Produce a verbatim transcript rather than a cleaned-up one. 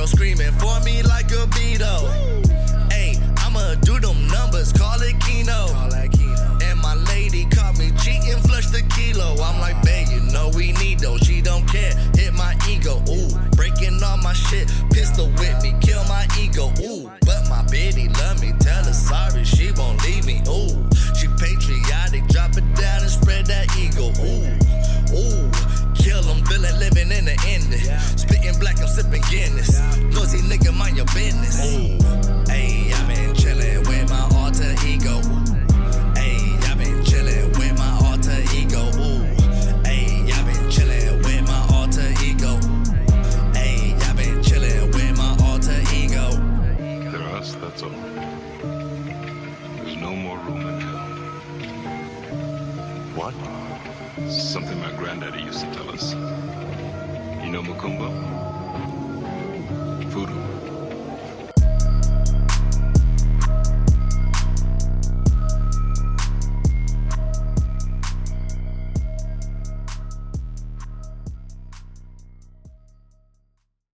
girl screaming for me like a Beto. Ayy, I'ma do them numbers, call it Keno. And my lady caught me cheating, flush the kilo. I'm like, babe, you know we need those. She don't care, hit my ego. Ooh, breaking all my shit, pistol with me, kill my ego. Ooh, but my biddy love me, tell her sorry, she won't leave me. Ooh, she patriotic, drop it down and spread that ego. Ooh, ooh, kill them, villain living in the ending. Spitting black, I'm sipping Guinness. Nosy nigga, mind your business. Ooh, ayy, I been chillin' with my alter ego. Ayy, I been chillin' with my alter ego. Ooh, ayy, I been chillin' with my alter ego. Ayy, I been chillin' with my alter ego. They're us, that's all. There's no more room in hell. What? Something my granddaddy used to tell us. You know Mukumba? Voodoo.